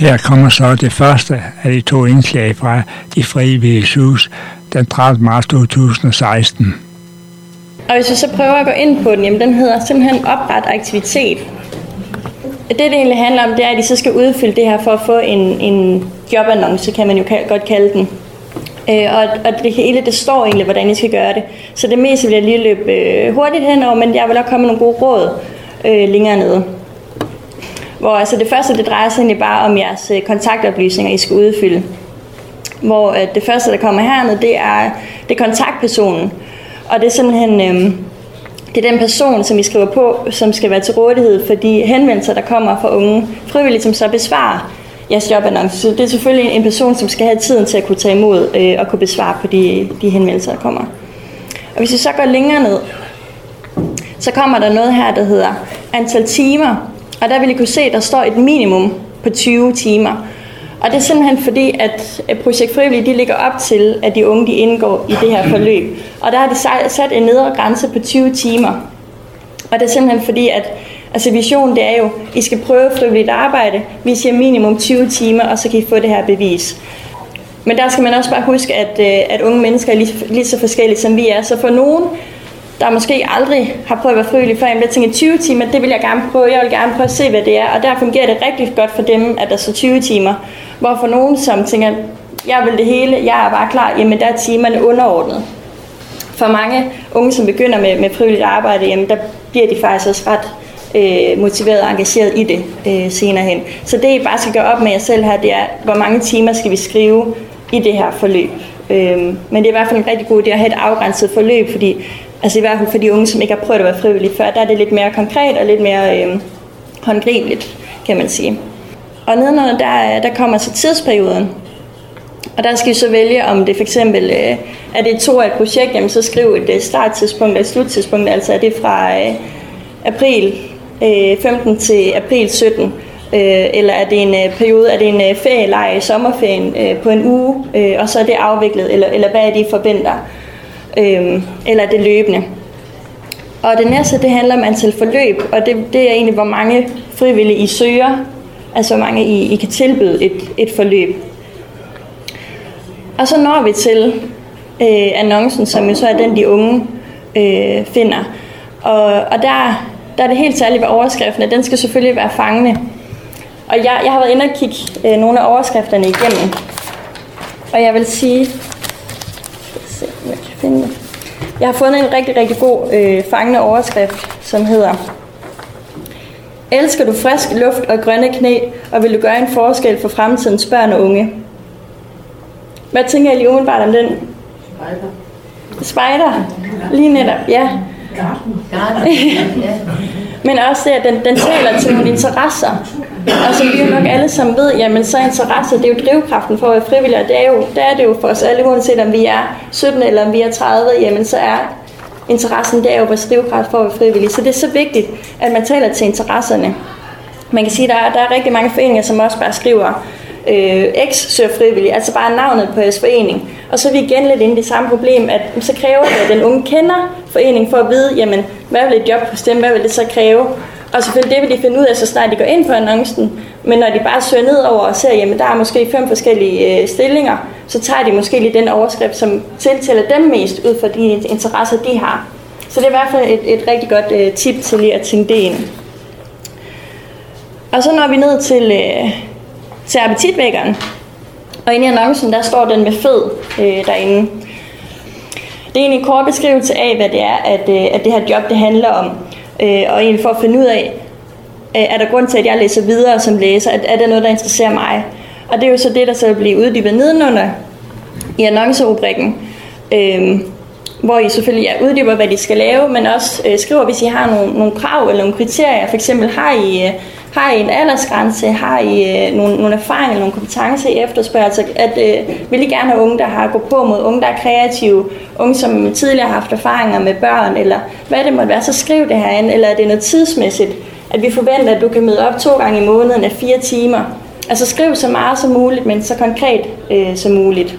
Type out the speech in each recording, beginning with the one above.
Her kommer så det første af de 2 indslag fra De Frivilliges Hus den 30. marts 2016. Og hvis vi så prøver at gå ind på den, jamen den hedder simpelthen opret aktivitet. Det egentlig handler om, det er, at de så skal udfylde det her for at få en jobannonce, kan man jo godt kalde den. Og det hele, det står egentlig, hvordan I skal gøre det. Så det meste vil jeg lige løbe hurtigt henover, men jeg vil også komme med nogle gode råd længere nede. Hvor altså det første, det drejer sig egentlig bare om jeres kontaktoplysninger, I skal udfylde. Hvor det første, der kommer hernede, det er kontaktpersonen. Og det er simpelthen det er den person, som I skriver på, som skal være til rådighed for de henvendelser, der kommer fra unge frivillige, som så besvarer jeres jobannonce. Så det er selvfølgelig en person, som skal have tiden til at kunne tage imod og kunne besvare på de henvendelser, der kommer. Og hvis vi så går længere ned, så kommer der noget her, der hedder antal timer. Og der vil I kunne se, at der står et minimum på 20 timer. Og det er simpelthen fordi, at Projekt Frivillige, de ligger op til, at de unge de indgår i det her forløb. Og der har de sat en nedre grænse på 20 timer. Og det er simpelthen fordi, at altså visionen det er jo, I skal prøve frivilligt arbejde. Vi siger minimum 20 timer, og så kan I få det her bevis. Men der skal man også bare huske, at unge mennesker er lige så forskellige, som vi er. Så for nogen, der måske aldrig har prøvet at være frivillig før, jeg tænker 20 timer, det vil jeg gerne prøve. Jeg vil gerne prøve at se, hvad det er. Og der fungerer det rigtig godt for dem, at der så 20 timer. Hvor for nogen, som tænker, jeg vil det hele, jeg er bare klar, jamen der er timerne underordnet. For mange unge, som begynder med frivilligt arbejde, jamen der bliver de faktisk også ret motiveret og engageret i det senere hen. Så det, I bare skal gøre op med jer selv her, det er, hvor mange timer skal vi skrive i det her forløb. Men det er i hvert fald en rigtig god idé at have et afgrænset forløb, fordi altså i hvert fald for de unge, som ikke har prøvet at være frivillige før, der er det lidt mere konkret og lidt mere håndgribeligt, kan man sige. Og nedenunder, der kommer så tidsperioden. Og der skal I så vælge, om det for eksempel er det 2 af et projekt, jamen så skriv et starttidspunkt og et sluttidspunkt, altså er det fra april 15 til april 17, eller er det en periode, er det en ferielejr i sommerferien på en uge, og så er det afviklet, eller hvad er det, I forventer, eller er det løbende. Og det næste, det handler om antal forløb, og det er egentlig, hvor mange frivillige I søger, altså hvor mange I kan tilbyde et forløb. Og så når vi til annoncen, som jo så er den, de unge finder. Og der er det helt særligt ved overskriften, at den skal selvfølgelig være fangende. Og jeg har været inde og kigge nogle af overskrifterne igennem. Og jeg vil sige, jeg har fundet en rigtig, rigtig god fangende overskrift, som hedder: Elsker du frisk luft og grønne knæ, og vil du gøre en forskel for fremtidens børn og unge? Hvad tænker I lige umiddelbart om den? Spejder. Lige netop, ja. Men også det, at den taler til nogle interesser. Og som vi jo nok alle sammen ved, jamen så interesser, det er jo drivkraften for at være frivillige, og der er det jo for os alle, uanset om vi er 17 eller om vi er 30, jamen så er interessen, det er jo vores drivkraft for at være frivillige. Så det er så vigtigt, at man taler til interesserne. Man kan sige, at der er rigtig mange foreninger, som også bare skriver X søger frivillige, altså bare navnet på jeres forening. Og så er vi igen lidt inde i det samme problem, at så kræver det, at den unge kender foreningen for at vide, jamen, hvad vil et job hos dem, hvad vil det så kræve? Og selvfølgelig det vil de finde ud af, så snart de går ind på annoncen. Men når de bare søger ned over og ser, jamen der er måske 5 forskellige stillinger, så tager de måske lige den overskrift, som tiltaler dem mest ud fra de interesser, de har. Så det er i hvert fald et rigtig godt tip til lige at tænke det ind. Og så når vi ned til appetitvækkeren. Og inde i annoncen, der står den med fed derinde. Det er egentlig en kort beskrivelse af, hvad det er, at det her job det handler om. Og egentlig for at finde ud af, er der grund til, at jeg læser videre som læser? Er der noget, der interesserer mig? Og det er jo så det, der så bliver uddybet nedenunder i annoncerubrikken. Hvor I selvfølgelig uddyber, hvad de skal lave, men også skriver, hvis I har nogle krav eller nogle kriterier. For eksempel har I en aldersgrænse, har I nogle erfaringer eller nogle kompetencer i efterspørgsel, vil I gerne have unge, der har gået på mod unge, der er kreative, unge, som tidligere har haft erfaringer med børn, eller hvad det måtte være, så skriv det herinde, eller er det noget tidsmæssigt, at vi forventer, at du kan møde op 2 gange i måneden af 4 timer. Altså skriv så meget som muligt, men så konkret som muligt.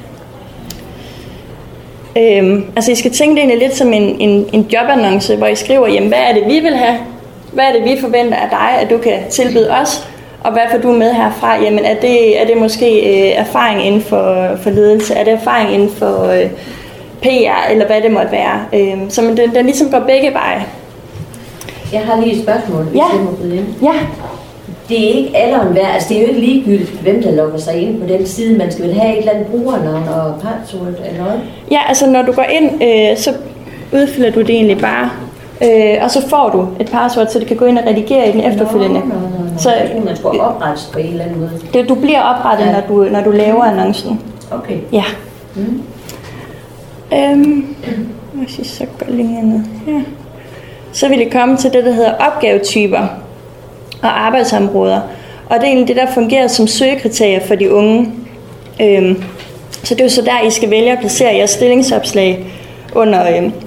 Altså I skal tænke det egentlig lidt som en jobannonce, hvor I skriver, jamen hvad er det vi vil have? Hvad er det vi forventer af dig, at du kan tilbyde os? Og hvad får du med herfra? Jamen er det måske erfaring inden for ledelse? Er det erfaring inden for PR, eller hvad det måtte være? Så den ligesom går begge veje. Jeg har lige et spørgsmål, hvis jeg må byde ind. Ja. Det er ikke alle og enhver, altså det er jo ikke ligegyldigt, hvem der logger sig ind på den side. Man skal vel have et eller andet brugernavn og password eller noget? Ja, altså når du går ind, så udfylder du det egentlig bare. Og så får du et password, så du kan gå ind og redigere i den efterfølgende. Så man skulle oprettes på en eller anden måde. Du bliver oprettet, når du laver annoncen. Okay. Ja. Hvis jeg så går længere ned her. Så vil det komme til det, der hedder opgavetyper og arbejdsområder. Og det er egentlig det, der fungerer som søgekriterier for de unge. Så det er jo så der, I skal vælge at placere jeres stillingsopslag under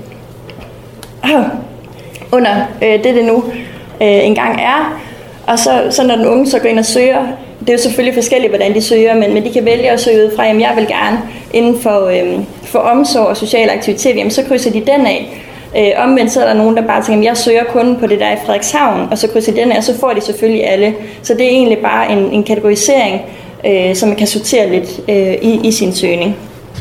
det nu engang er. Og så når den unge så går ind og søger, det er jo selvfølgelig forskelligt, hvordan de søger, men de kan vælge at søge ud fra, jamen jeg vil gerne inden for omsorg og social aktivitet, jamen så krydser de den af. Omvendt så er der nogen, der bare tænker, jeg søger kun på det der i Frederikshavn, og så krydser den af, og så får de selvfølgelig alle. Så det er egentlig bare en kategorisering, som man kan sortere lidt i sin søgning.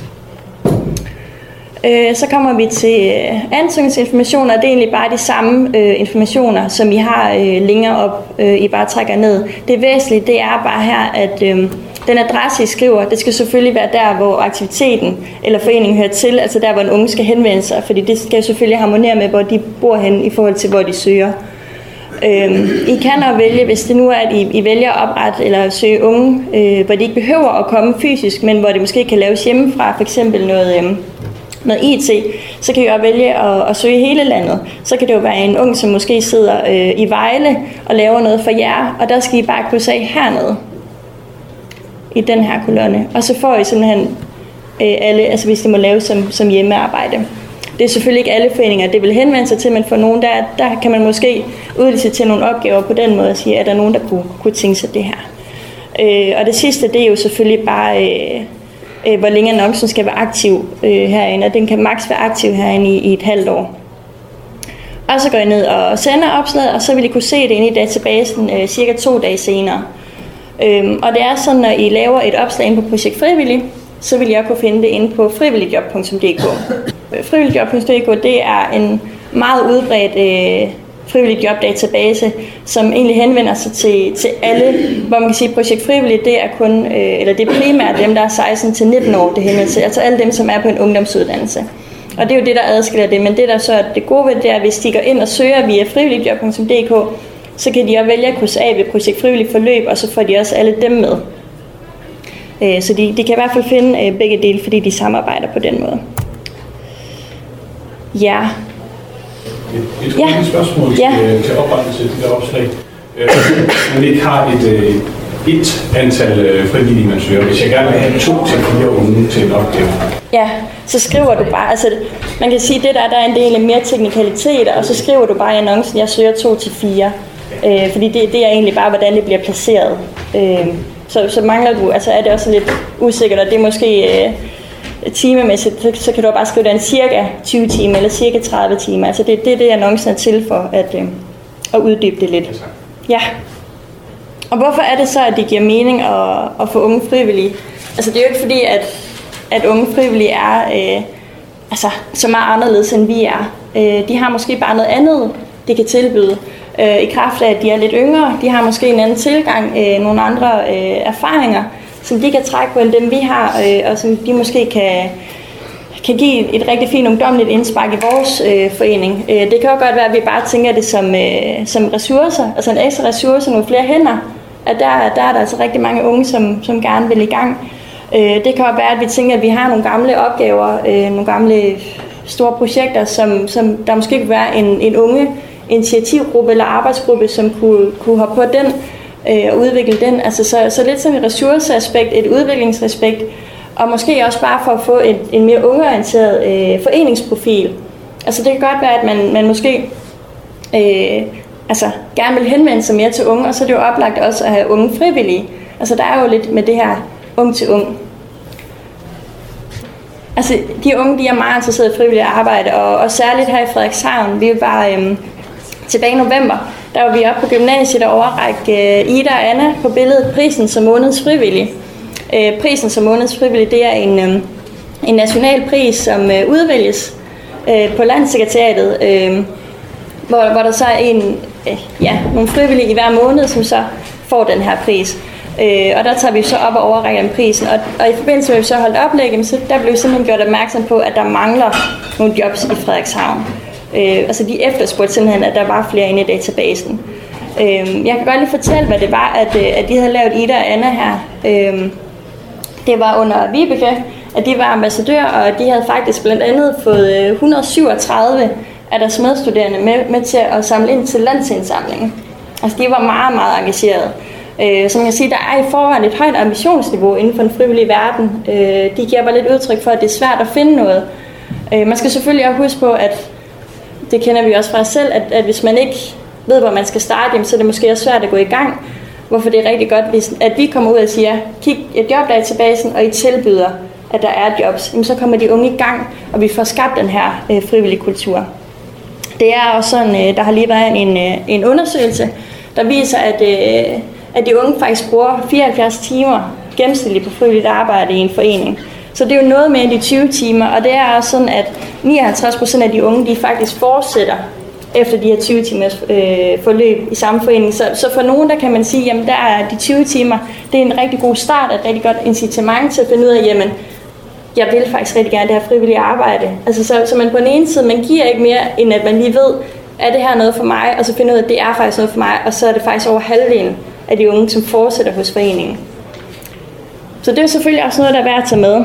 Så kommer vi til ansøgningsinformationer, og det er egentlig bare de samme informationer, som I har længere op, I bare trækker ned. Det væsentlige, det er bare her, at den adresse, I skriver, det skal selvfølgelig være der, hvor aktiviteten eller foreningen hører til, altså der, hvor en unge skal henvende sig, fordi det skal selvfølgelig harmonere med, hvor de bor hen i forhold til, hvor de søger. I kan også vælge, hvis det nu er, at I vælger at oprette eller søge unge, hvor de ikke behøver at komme fysisk, men hvor det måske kan laves hjemmefra, for eksempel noget IT, så kan I også vælge at søge hele landet. Så kan det jo være en ung, som måske sidder i Vejle og laver noget for jer, og der skal I bare krydse af hernede i den her kolonne. Og så får I simpelthen alle, altså hvis det må laves som hjemmearbejde. Det er selvfølgelig ikke alle foreninger, det vil henvende sig til, men for nogen, der kan man måske udlicitere nogle opgaver på den måde og sige, at der er nogen, der kunne tænke sig det her. Og det sidste, det er jo selvfølgelig bare, hvor længe annoncen skal være aktiv herinde, og den kan maks være aktiv herinde i et halvt år. Og så går I ned og sender opslaget, og så vil I kunne se det inde i databasen cirka 2 dage senere. Og det er sådan, når I laver et opslag inde på Projekt Frivillig, så vil I også kunne finde det inde på frivilligjob.dk. Frivilligjob.dk, det er en meget udbredt frivillig jobdatabase, som egentlig henvender sig til alle, hvor man kan sige, at Projekt Frivillig, det er kun, eller det er primært dem, der er 16 til 19 år, det henvender til, altså alle dem, som er på en ungdomsuddannelse. Og det er jo det, der adskiller det, men det der så er det gode ved det er, at hvis de går ind og søger via frivilligjob.dk, så kan de også vælge at krydse af ved Projekt Frivillig forløb, og så får de også alle dem med. Så de kan i hvert fald finde begge dele, fordi de samarbejder på den måde. Ja. Et spørgsmål til oprettelse af det der opslag. Man ikke har et antal frivillige, man søger. Hvis jeg gerne vil have 2 til 4 unge til en opgave. Ja, så skriver du bare, altså man kan sige, det der er en del af mere teknikaliteter, og så skriver du bare i annoncen, jeg søger 2 til 4. Fordi det er egentlig bare, hvordan det bliver placeret. Så mangler du, altså er det også lidt usikkert, og det er måske timemæssigt, så kan du bare skrive, det er en cirka 20 timer eller cirka 30 timer. Altså det er det, annoncen er til for at uddybe det lidt. Ja. Og hvorfor er det så, at det giver mening at få unge frivillige? Altså det er jo ikke fordi, at unge frivillige er så meget anderledes, end vi er. De har måske bare noget andet, de kan tilbyde. I kraft af, at de er lidt yngre, de har måske en anden tilgang, nogle andre erfaringer, som de kan trække på, end dem vi har, og som de måske kan give et rigtig fint ungdomligt indspark i vores forening. Det kan jo godt være, at vi bare tænker det som ressourcer, altså en ekstra ressource, nogle flere hænder, at der er der altså rigtig mange unge, som gerne vil i gang. Det kan også være, at vi tænker, at vi har nogle gamle opgaver, nogle gamle store projekter, som der måske kan være en unge initiativgruppe eller arbejdsgruppe, som kunne hoppe på den og udvikle den. Altså så lidt som et ressourceaspekt, et udviklingsaspekt, og måske også bare for at få en mere ungeorienteret foreningsprofil. Altså det kan godt være, at man måske gerne vil henvende sig mere til unge, og så er det jo oplagt også at have unge frivillige. Altså der er jo lidt med det her ung til ung. Altså de unge, de er meget interesserede i frivilligt arbejde, og særligt her i Frederikshavn. Vi var tilbage i november, der var vi oppe på gymnasiet og overrække Ida og Anna på billedet prisen som månedens frivillig. Prisen som månedens frivillig, det er en national pris, som udvælges på Landssekretariatet, hvor der så er nogle frivillige i hver måned, som så får den her pris. Og der tager vi så op og overrækker den prisen. Og i forbindelse med, at vi så holdt oplæg, så der blev simpelthen gjort opmærksom på, at der mangler nogle jobs i Frederikshavn. Altså de efterspurgte simpelthen, at der var flere inde i databasen. Jeg kan godt lige fortælle, hvad det var, at de havde lavet Ida og Anna her. Det var under Vibeke, at de var ambassadør, og de havde faktisk blandt andet fået 137 af deres medstuderende med til at samle ind til landsindsamlingen. Altså de var meget, meget engagerede. Som jeg siger, der er i forvejen et højt ambitionsniveau inden for den frivillige verden. De giver bare lidt udtryk for, at det er svært at finde noget. Man skal selvfølgelig også huske på, at det kender vi også fra os selv, at hvis man ikke ved, hvor man skal starte, så er det måske også svært at gå i gang. Hvorfor det er rigtig godt, at vi kommer ud og siger, kig et jobdatabasen, og I tilbyder, at der er jobs. Jamen, så kommer de unge i gang, og vi får skabt den her frivillige kultur. Det er også sådan, der har lige været en undersøgelse, der viser, at de unge faktisk bruger 74 timer gennemsnitligt på frivilligt arbejde i en forening. Så det er jo noget mere end de 20 timer, og det er også sådan, at 59% af de unge, de faktisk fortsætter efter de her 20 timers forløb i samme forening. Så for nogen, der kan man sige, jamen der er de 20 timer, det er en rigtig god start, et rigtig godt incitament til at finde ud af, jamen jeg vil faktisk rigtig gerne det her frivillige arbejde. Altså så man på den ene side, man giver ikke mere, end at man lige ved, er det her noget for mig, og så finder ud af, at det er faktisk noget for mig, og så er det faktisk over halvdelen af de unge, som fortsætter hos foreningen. Så det er selvfølgelig også noget, der er værd at tage med.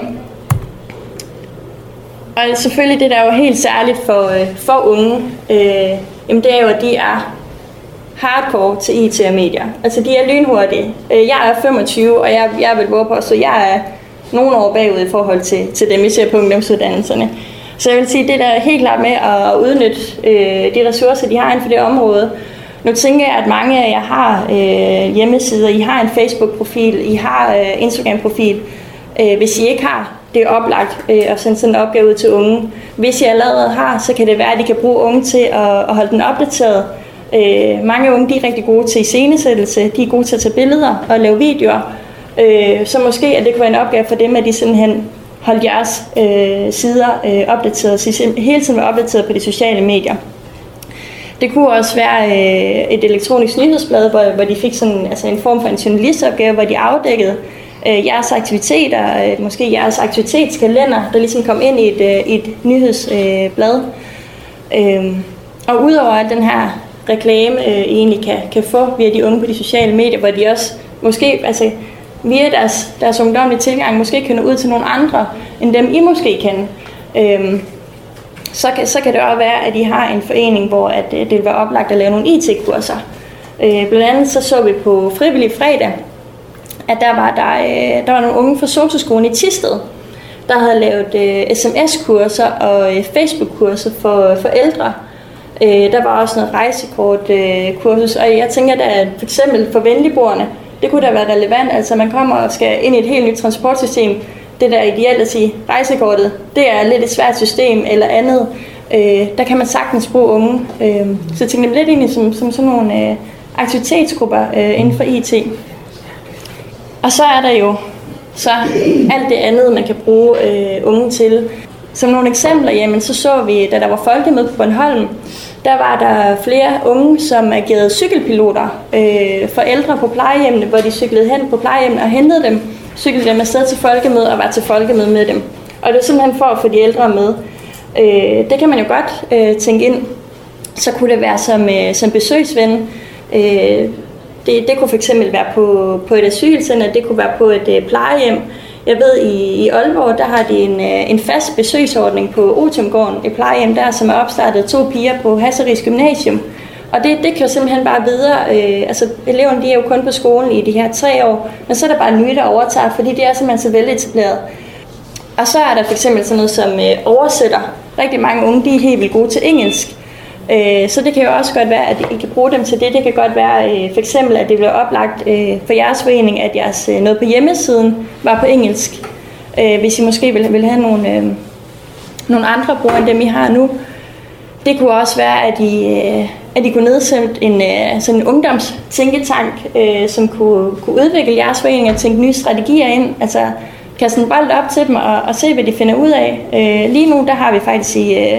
Og selvfølgelig det, der er jo helt særligt for unge, jamen det er jo, at de er hardcore til IT og medier. Altså de er lynhurtige. Jeg er 25, og jeg vil våge på, så jeg er nogle år bagud i forhold til dem, vi ser på ungdomsuddannelserne. Så jeg vil sige, det der er helt klart med at udnytte de ressourcer, de har inden for det område. Nu tænker jeg, at mange af jer har hjemmesider, I har en Facebook-profil, I har Instagram-profil. Hvis I ikke har, det er oplagt at sende sådan en opgave ud til unge. Hvis I allerede har, så kan det være, at de kan bruge unge til at holde den opdateret. Mange unge, de er rigtig gode til iscenesættelse, de er gode til at tage billeder og lave videoer. Så måske at det kunne være en opgave for dem, at de simpelthen holdt jeres sider opdateret, så I hele tiden var opdateret på de sociale medier. Det kunne også være et elektronisk nyhedsblad, hvor de fik sådan, altså en form for en journalistopgave, hvor de afdækkede jeres aktiviteter, måske jeres aktivitetskalender, der ligesom kom ind i et nyhedsblad. Og udover at den her reklame egentlig kan få via de unge på de sociale medier, hvor de også måske altså via deres ungdomlige tilgang måske kan nå ud til nogle andre, end dem I måske kender. Så kan det også være, at I har en forening, hvor at det vil være oplagt at lave nogle IT-kurser. Blandt andet så vi på Frivillig Fredag, at der var nogle unge fra Sosu-skolen i Thisted, der havde lavet sms-kurser og Facebook-kurser for forældre. Der var også noget rejsekort-kursus, og jeg tænker, at for eksempel for venligboerne, det kunne da være relevant, altså man kommer og skal ind i et helt nyt transportsystem. Det der er ideelt at sige, rejsekortet, det er lidt et svært system eller andet. Der kan man sagtens bruge unge. Så jeg tænker lidt egentlig som sådan nogle aktivitetsgrupper inden for IT. Og så er der jo så alt det andet, man kan bruge unge til. Som nogle eksempler, jamen så vi, da der var folkemøde på Bornholm, der var der flere unge, som agerede cykelpiloter, forældre på plejehjemmene, hvor de cyklede hen på plejehjemmene og hentede dem, cyklede dem afsted til folkemøde og var til folkemøde med dem. Og det er simpelthen for at få de ældre med. Det kan man jo godt tænke ind. Så kunne det være som besøgsven. Det kunne fx være på et asylcenter, det kunne være på et plejehjem. Jeg ved, i Aalborg, der har de en fast besøgsordning på Otiumgården, et plejehjem der, som er opstartet 2 piger på Hasseris Gymnasium. Og det kan jo simpelthen bare videre, altså eleverne de er jo kun på skolen i de her 3 år, men så er der bare nye, der overtager, fordi det er simpelthen så veletableret. Og så er der fx sådan noget som oversætter. Rigtig mange unge, de er helt vildt gode til engelsk. Så det kan jo også godt være, at I kan bruge dem til det. Det kan godt være for eksempel, at det bliver oplagt for jeres forening, at jeres noget på hjemmesiden var på engelsk. Hvis I måske vil have nogle andre brugere end dem, I har nu. Det kunne også være, at de kunne nedsætte sådan en ungdomstænketank, som kunne udvikle jeres forening og tænke nye strategier ind. Altså kaste en bold op til dem og se, hvad de finder ud af. Lige nu, der har vi faktisk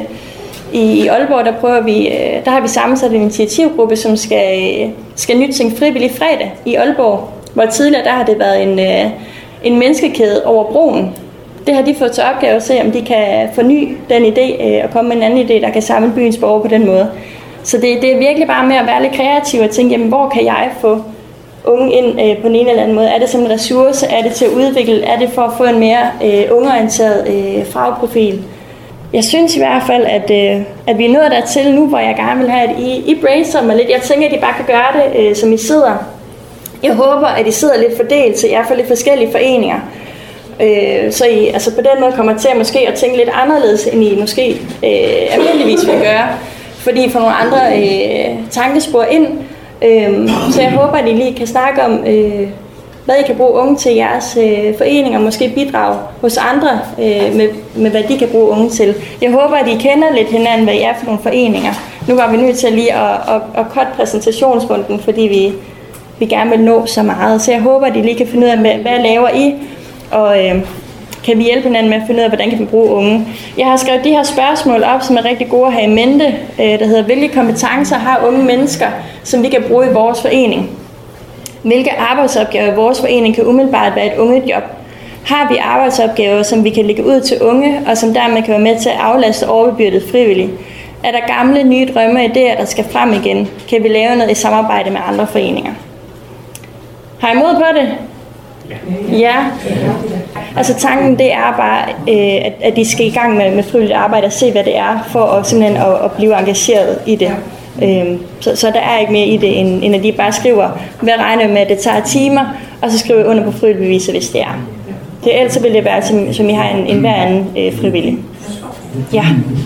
i Aalborg, der har vi sammensat en initiativgruppe, som skal nytænke frivillig fredag i Aalborg, hvor tidligere der har det været en menneskekæde over broen. Det har de fået til opgave at se, om de kan forny den idé og komme med en anden idé, der kan samle byens borgere på den måde. Så det er virkelig bare med at være lidt kreativ og tænke, jamen, hvor kan jeg få unge ind på en eller anden måde? Er det som en ressource? Er det til at udvikle? Er det for at få en mere ungeorienteret fagprofil? Jeg synes i hvert fald, at vi er nået dertil nu, hvor jeg gerne vil have, at I brainstormer lidt. Jeg tænker, at I bare kan gøre det, som I sidder. Jeg håber, at I sidder lidt fordelt, så I er for lidt forskellige foreninger. Så I altså på den måde kommer til at måske at tænke lidt anderledes, end I måske almindeligvis vil gøre, fordi I får nogle andre tankespor ind. Så jeg håber, at I lige kan snakke om, hvad I kan bruge unge til i jeres foreninger, måske bidrage hos andre med, hvad de kan bruge unge til. Jeg håber, at I kender lidt hinanden, hvad I er for nogle foreninger. Nu var vi nødt til lige at cutte præsentationsrunden, fordi vi gerne vil nå så meget. Så jeg håber, at I lige kan finde ud af, hvad laver I, og kan vi hjælpe hinanden med at finde ud af, hvordan kan vi bruge unge. Jeg har skrevet de her spørgsmål op, som er rigtig gode at have i mente, der hedder, hvilke kompetencer har unge mennesker, som vi kan bruge i vores forening? Hvilke arbejdsopgaver i vores forening kan umiddelbart være et ungejob? Har vi arbejdsopgaver, som vi kan lægge ud til unge, og som dermed kan være med til at aflaste overbebyrdet frivilligt? Er der gamle, nye drømme og idéer, der skal frem igen? Kan vi lave noget i samarbejde med andre foreninger? Har I mod på det? Ja. Altså tanken, det er bare, at de skal i gang med frivilligt arbejde og se, hvad det er, for at, simpelthen at blive engageret i det. Så der er ikke mere i det, end at de bare skriver, hvad regner med, at det tager timer, og så skriver jeg under på frivilligt beviser, hvis det er. Ellers vil det være, som I har en hver anden frivillig. Ja.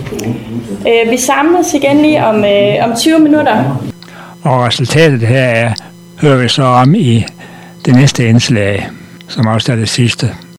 Vi samles igen lige om 20 minutter. Og resultatet her hører vi så om i det næste indslag, som også er det sidste.